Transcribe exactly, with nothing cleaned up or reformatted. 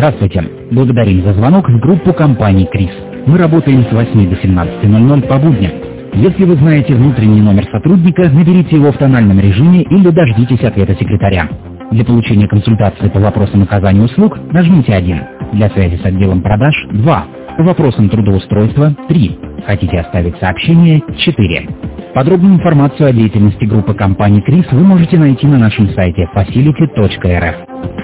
Здравствуйте. Благодарим за звонок в группу компании КРИС. Мы работаем с восьми до семнадцати ноль-ноль по будням. Если вы знаете внутренний номер сотрудника, наберите его в тональном режиме или дождитесь ответа секретаря. Для получения консультации по вопросам оказания услуг нажмите один. Для связи с отделом продаж – два. По вопросам трудоустройства – три. Хотите оставить сообщение – четыре. Подробную информацию о деятельности группы компаний КРИС вы можете найти на нашем сайте facility точка эр эф.